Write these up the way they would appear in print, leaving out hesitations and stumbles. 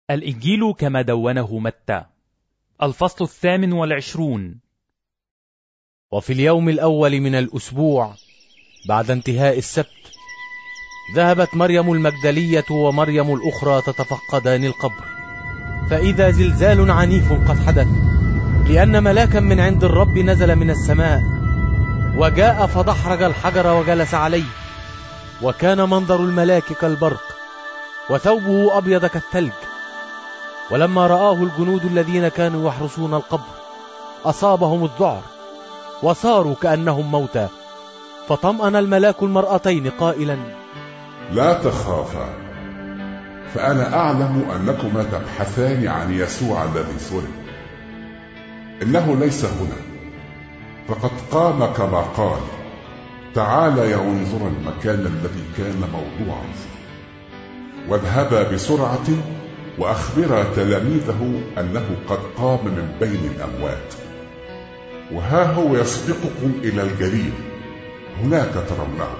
الإنجيل كما دونه متى. الفصل 28. وفي اليوم الأول من الأسبوع بعد انتهاء السبت ذهبت مريم المجدلية ومريم الأخرى تتفقدان القبر، فإذا زلزال عنيف قد حدث، لأن ملاكا من عند الرب نزل من السماء وجاء فدحرج الحجر وجلس عليه، وكان منظر الملاك كالبرق وثوبه أبيض كالثلج. ولما رآه الجنود الذين كانوا يحرسون القبر أصابهم الذعر وصاروا كأنهم موتى. فطمأن الملاك المرأتين قائلا: لا تخافا، فأنا أعلم أنكما تبحثان عن يسوع الذي صلب. إنه ليس هنا، فقد قام كما قال. تعالى ينظر المكان الذي كان موضوعا فيه، واذهبا بسرعة وأخبرا تلاميذه أنه قد قام من بين الأموات، وها هو يسبقكم إلى الجليل، هناك ترونه.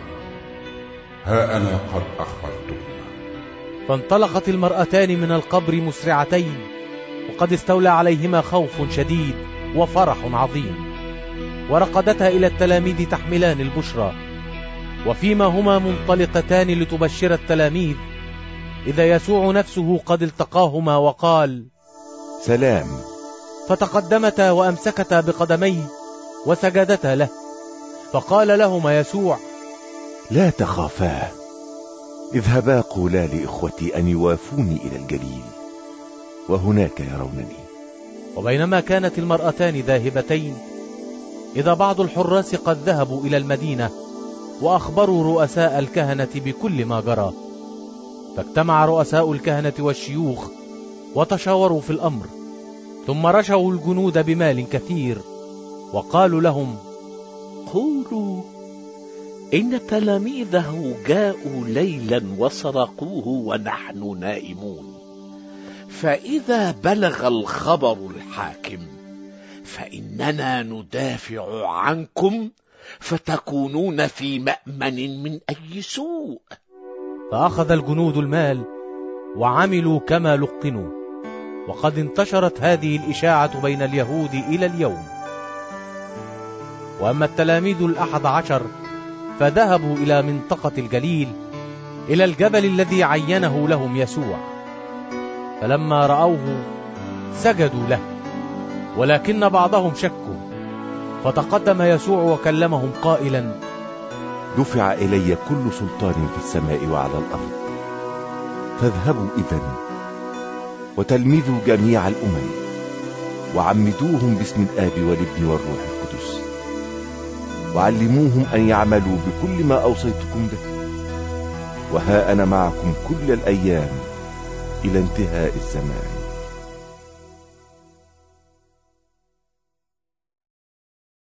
ها أنا قد أخبرتكما. فانطلقت المرأتان من القبر مسرعتين، وقد استولى عليهما خوف شديد وفرح عظيم، ورقدتا إلى التلاميذ تحملان البشرى. وفيما هما منطلقتان لتبشر التلاميذ، إذا يسوع نفسه قد التقاهما وقال: سلام. فتقدمتا وأمسكتا بقدميه وسجدتا له. فقال لهما يسوع: لا تخافا، اذهبا قولا لإخوتي أن يوافوني إلى الجليل، وهناك يرونني. وبينما كانت المرأتان ذاهبتين، إذا بعض الحراس قد ذهبوا إلى المدينة وأخبروا رؤساء الكهنة بكل ما جرى. فاجتمع رؤساء الكهنة والشيوخ وتشاوروا في الأمر، ثم رشوا الجنود بمال كثير، وقالوا لهم: قولوا إن تلاميذه جاءوا ليلا وسرقوه ونحن نائمون، فإذا بلغ الخبر الحاكم فإننا ندافع عنكم، فتكونون في مأمن من أي سوء. فأخذ الجنود المال وعملوا كما لقنوا، وقد انتشرت هذه الإشاعة بين اليهود إلى اليوم. وأما التلاميذ 11 فذهبوا إلى منطقة الجليل، إلى الجبل الذي عينه لهم يسوع. فلما رأوه سجدوا له، ولكن بعضهم شكوا. فتقدم يسوع وكلمهم قائلا: دفع إلي كل سلطان في السماء وعلى الأرض، فاذهبوا إذن وتلمذوا جميع الأمم، وعمدوهم باسم الآب والابن والروح القدس، وعلموهم أن يعملوا بكل ما أوصيتكم به، وها أنا معكم كل الأيام إلى انتهاء الزمان.